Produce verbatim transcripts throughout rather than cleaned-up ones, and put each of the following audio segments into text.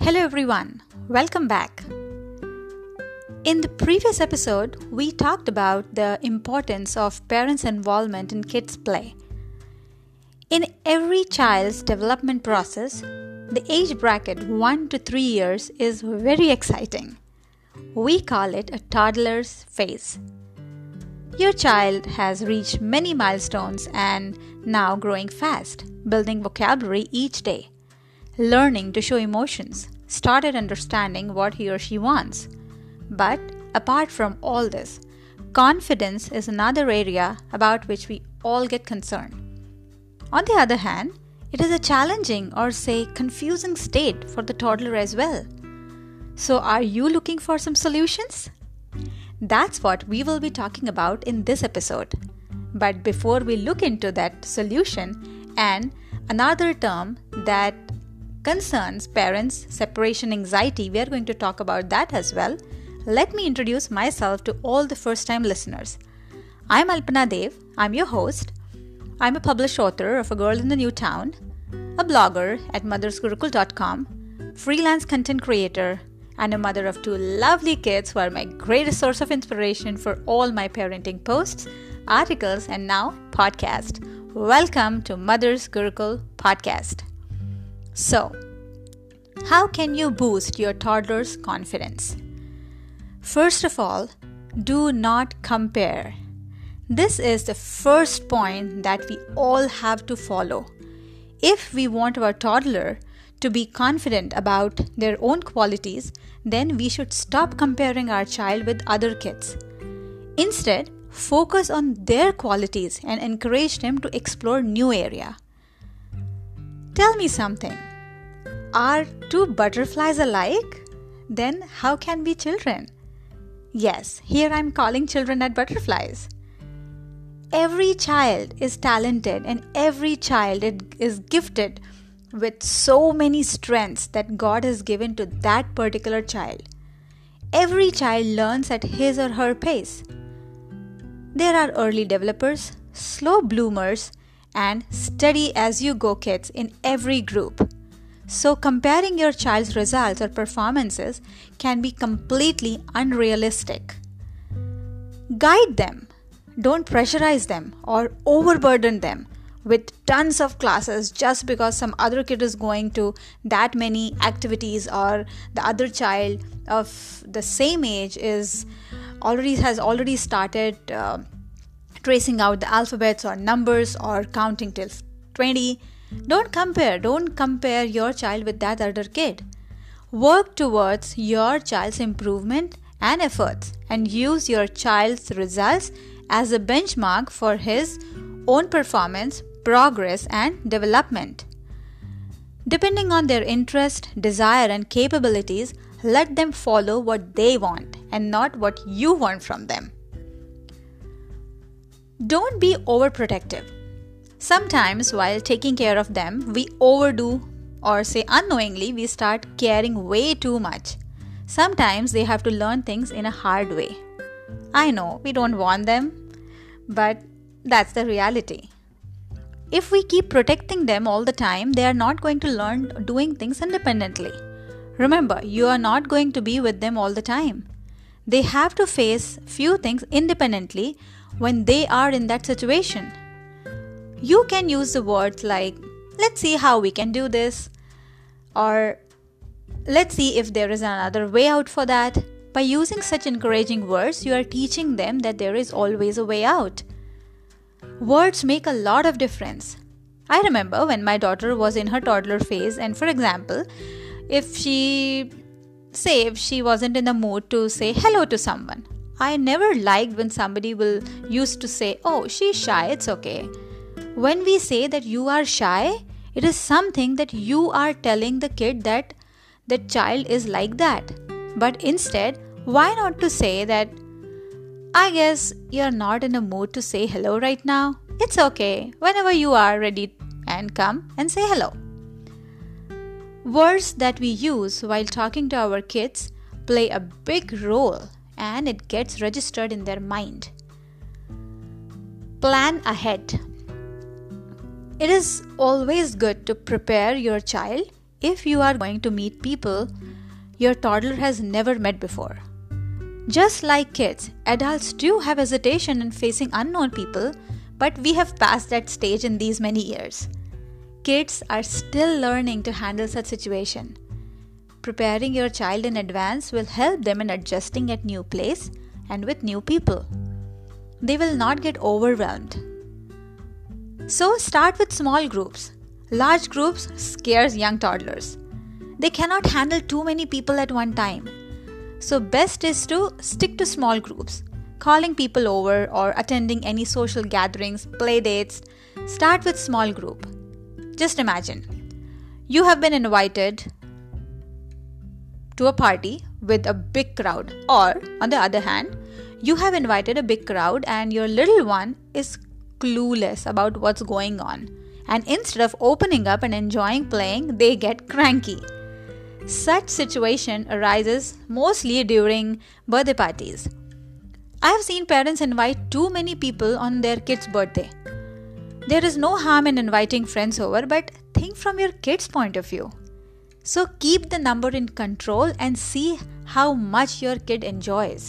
Hello everyone, welcome back. In the previous episode, we talked about the importance of parents' involvement in kids' play. In every child's development process, the age bracket one to three years is very exciting. We call it a toddler's phase. Your child has reached many milestones and now growing fast, building vocabulary each day, learning to show emotions, started understanding what he or she wants. But apart from all this, confidence is another area about which we all get concerned. On the other hand, it is a challenging or say confusing state for the toddler as well. So are you looking for some solutions? That's what we will be talking about in this episode. But before we look into that solution and another term that concerns parents' separation anxiety, we are going to talk about that as well. Let me introduce myself to all the first-time listeners. I'm Alpana Dev. I'm your host. I'm a published author of A Girl in the New Town, a blogger at mothers gurukul dot com, freelance content creator, and a mother of two lovely kids who are my greatest source of inspiration for all my parenting posts, articles, and now podcast. Welcome to Mothers Gurukul Podcast. So, how can you boost your toddler's confidence? First of all, do not compare. This is the first point that we all have to follow. If we want our toddler to be confident about their own qualities, then we should stop comparing our child with other kids. Instead, focus on their qualities and encourage them to explore new area. Tell me something. Are two butterflies alike? Then how can be children? Yes, here I'm calling children at butterflies. Every child is talented and every child is gifted with so many strengths that God has given to that particular child. Every child learns at his or her pace. There are early developers, slow bloomers, and steady as you go kids in every group. So comparing your child's results or performances can be completely unrealistic. Guide them. Don't pressurize them or overburden them with tons of classes just because some other kid is going to that many activities or the other child of the same age is already has already started uh, tracing out the alphabets or numbers or counting till twenty. Don't compare. Don't compare your child with that other kid. Work towards your child's improvement and efforts and use your child's results as a benchmark for his own performance, progress, and development. Depending on their interest, desire, and capabilities, let them follow what they want and not what you want from them. Don't be overprotective. Sometimes while taking care of them, we overdo or say unknowingly we start caring way too much. Sometimes they have to learn things in a hard way. I know we don't want them, but that's the reality. If we keep protecting them all the time, they are not going to learn doing things independently. Remember, you are not going to be with them all the time. They have to face few things independently when they are in that situation. You can use the words like, let's see how we can do this, or let's see if there is another way out for that. By using such encouraging words, you are teaching them that there is always a way out. Words make a lot of difference. I remember when my daughter was in her toddler phase, and for example, if she, say, if she wasn't in the mood to say hello to someone, I never liked when somebody will used to say, oh, she's shy, it's okay. When we say that you are shy, it is something that you are telling the kid that the child is like that. But instead, why not to say that, I guess you're not in a mood to say hello right now. It's okay. Whenever you are ready and come and say hello. Words that we use while talking to our kids play a big role and it gets registered in their mind. Plan ahead. It is always good to prepare your child if you are going to meet people your toddler has never met before. Just like kids, adults do have hesitation in facing unknown people, but we have passed that stage in these many years. Kids are still learning to handle such situation. Preparing your child in advance will help them in adjusting at new place and with new people. They will not get overwhelmed. So start with small groups. Large groups scares young toddlers. They cannot handle too many people at one time. So best is to stick to small groups. Calling people over or attending any social gatherings, play dates. Start with small group. Just imagine, you have been invited to a party with a big crowd, or on the other hand, you have invited a big crowd and your little one is clueless about what's going on, and instead of opening up and enjoying playing, they get cranky. Such situation arises mostly during birthday parties. I have seen parents invite too many people on their kid's birthday. There is no harm in inviting friends over, but think from your kid's point of view. So keep the number in control and see how much your kid enjoys.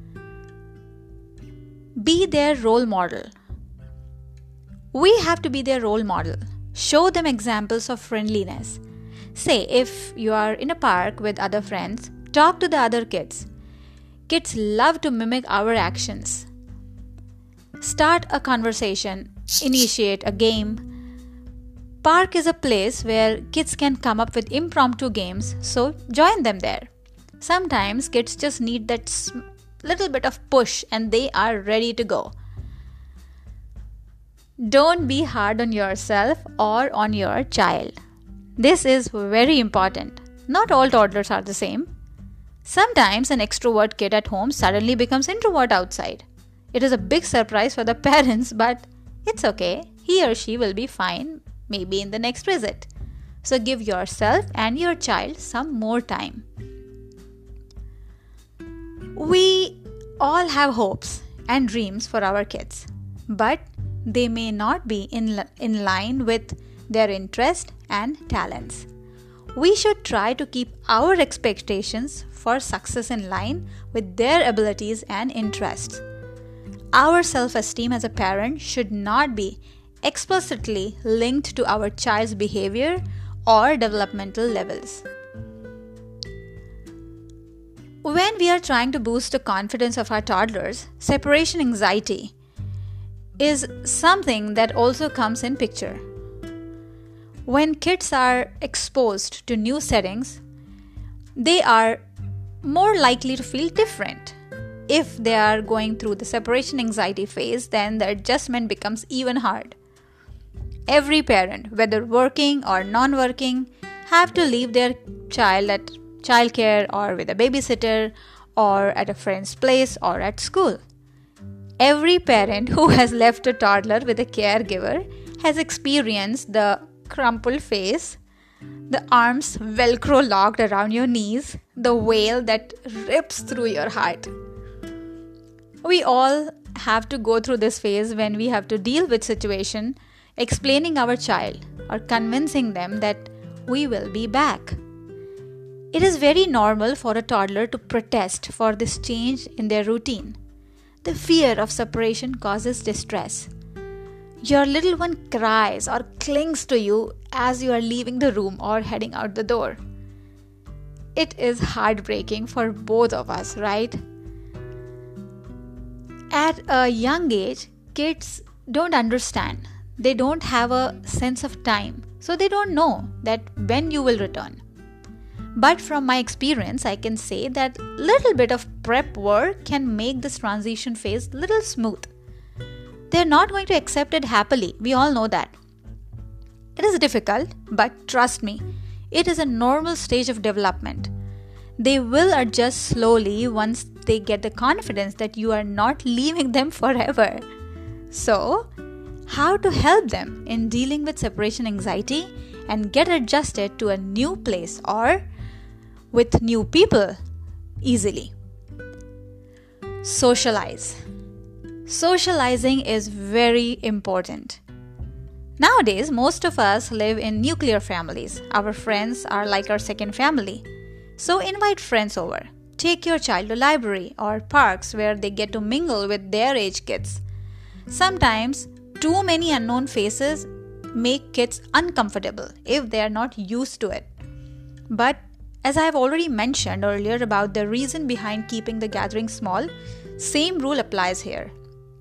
Be their role model. We have to be their role model. Show them examples of friendliness. Say, if you are in a park with other friends, talk to the other kids. Kids love to mimic our actions. Start a conversation, initiate a game. Park is a place where kids can come up with impromptu games, so join them there. Sometimes kids just need that little bit of push and they are ready to go. Don't be hard on yourself or on your child. This is very important. Not all toddlers are the same. Sometimes an extrovert kid at home suddenly becomes introvert outside. It is a big surprise for the parents, but it's okay. He or she will be fine, maybe in the next visit. So give yourself and your child some more time. We all have hopes and dreams for our kids, but they may not be in, in line with their interest and talents. We should try to keep our expectations for success in line with their abilities and interests. Our self-esteem as a parent should not be explicitly linked to our child's behavior or developmental levels. When we are trying to boost the confidence of our toddlers, separation anxiety is something that also comes in picture. When kids are exposed to new settings, they are more likely to feel different. If they are going through the separation anxiety phase, then the adjustment becomes even hard. Every parent, whether working or non-working, have to leave their child at childcare or with a babysitter or at a friend's place or at school. Every parent who has left a toddler with a caregiver has experienced the crumpled face, the arms velcro locked around your knees, the wail that rips through your heart. We all have to go through this phase when we have to deal with situation, explaining our child or convincing them that we will be back. It is very normal for a toddler to protest for this change in their routine. The fear of separation causes distress. Your little one cries or clings to you as you are leaving the room or heading out the door. It is heartbreaking for both of us, right? At a young age, kids don't understand. They don't have a sense of time, so they don't know that when you will return. But from my experience, I can say that little bit of prep work can make this transition phase little smooth. They're not going to accept it happily. We all know that. It is difficult, but trust me, it is a normal stage of development. They will adjust slowly once they get the confidence that you are not leaving them forever. So, how to help them in dealing with separation anxiety and get adjusted to a new place or with new people easily? Socialize. Socializing is very important. Nowadays, most of us live in nuclear families. Our friends are like our second family. So invite friends over. Take your child to library or parks where they get to mingle with their age kids. Sometimes, too many unknown faces make kids uncomfortable if they are not used to it. But as I have already mentioned earlier about the reason behind keeping the gathering small, same rule applies here.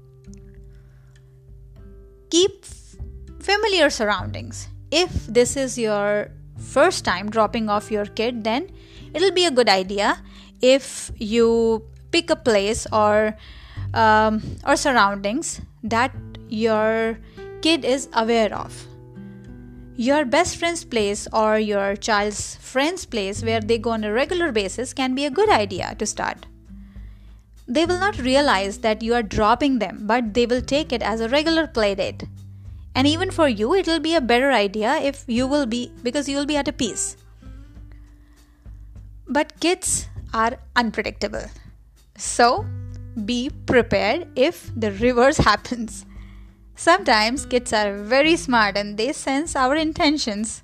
Keep familiar surroundings. If this is your first time dropping off your kid, then it'll be a good idea if you pick a place or um, or surroundings that your kid is aware of. Your best friend's place or your child's friend's place where they go on a regular basis can be a good idea to start. They will not realize that you are dropping them, but they will take it as a regular play date. And even for you, it will be a better idea if you will be, because you will be at a peace. But kids are unpredictable. So, be prepared if the reverse happens. Sometimes kids are very smart and they sense our intentions.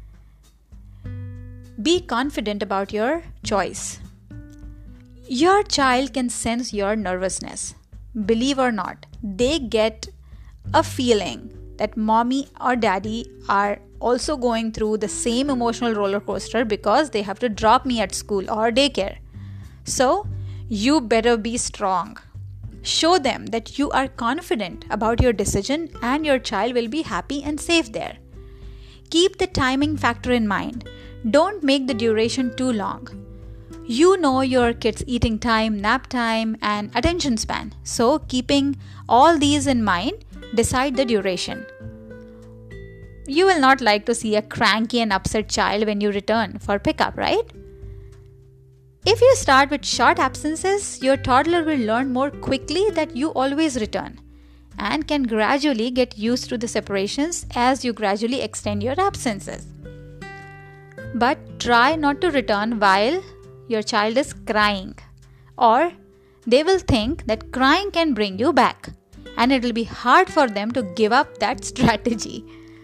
Be confident about your choice. Your child can sense your nervousness. Believe or not, they get a feeling that mommy or daddy are also going through the same emotional roller coaster because they have to drop me at school or daycare. So, you better be strong. Show them that you are confident about your decision and your child will be happy and safe there. Keep the timing factor in mind. Don't make the duration too long. You know your kids' eating time, nap time, and attention span. So, keeping all these in mind, decide the duration. You will not like to see a cranky and upset child when you return for pickup, right? If you start with short absences, your toddler will learn more quickly that you always return and can gradually get used to the separations as you gradually extend your absences. But try not to return while your child is crying, or they will think that crying can bring you back, and it will be hard for them to give up that strategy.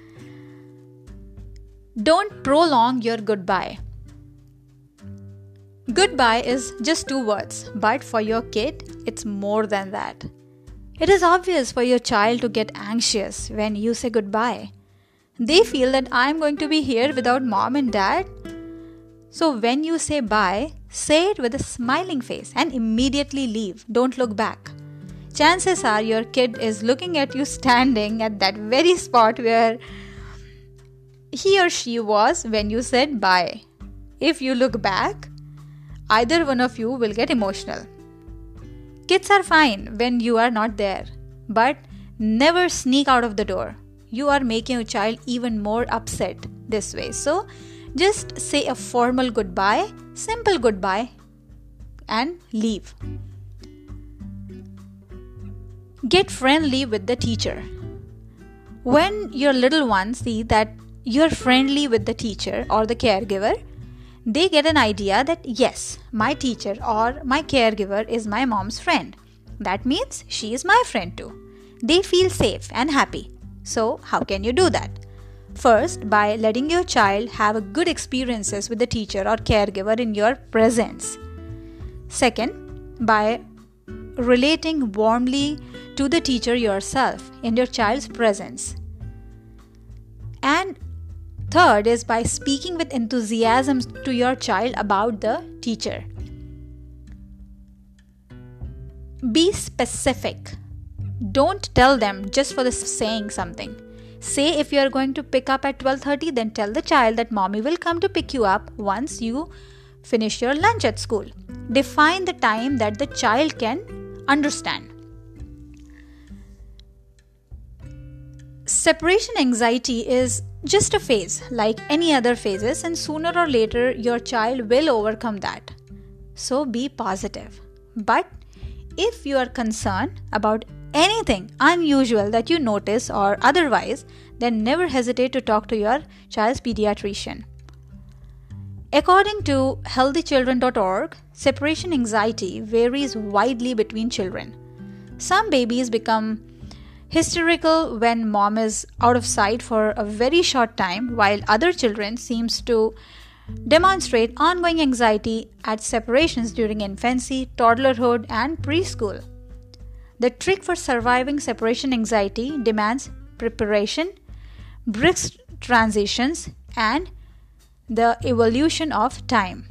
Don't prolong your goodbye. Goodbye is just two words, but for your kid, it's more than that. It is obvious for your child to get anxious when you say goodbye. They feel that I'm going to be here without mom and dad. So when you say bye, say it with a smiling face and immediately leave. Don't look back. Chances are your kid is looking at you standing at that very spot where he or she was when you said bye. If you look back, either one of you will get emotional. Kids are fine when you are not there, but never sneak out of the door. You are making a child even more upset this way. So just say a formal goodbye, simple goodbye, and leave. Get friendly with the teacher. When your little ones see that you're friendly with the teacher or the caregiver, they get an idea that yes, my teacher or my caregiver is my mom's friend. That means she is my friend too. They feel safe and happy. So how can you do that? First, by letting your child have a good experiences with the teacher or caregiver in your presence. Second, by relating warmly to the teacher yourself in your child's presence. And third is by speaking with enthusiasm to your child about the teacher. Be specific. Don't tell them just for the saying something. Say if you are going to pick up at twelve thirty, then tell the child that mommy will come to pick you up once you finish your lunch at school. Define the time that the child can understand. Separation anxiety is just a phase like any other phases, and sooner or later your child will overcome that. So be positive. But if you are concerned about anything unusual that you notice or otherwise, then never hesitate to talk to your child's pediatrician. According to healthy children dot org, separation anxiety varies widely between children. Some babies become hysterical when mom is out of sight for a very short time, while other children seems to demonstrate ongoing anxiety at separations during infancy, toddlerhood, and preschool. The trick for surviving separation anxiety demands preparation, brisk transitions, and the evolution of time.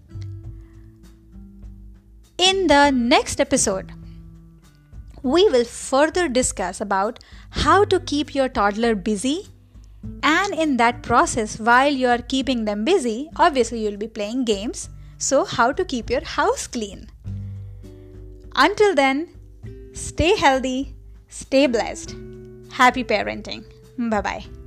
In the next episode, we will further discuss about how to keep your toddler busy, and in that process, while you are keeping them busy, obviously you'll be playing games, so how to keep your house clean. Until then, stay healthy, stay blessed. Happy parenting. Bye-bye.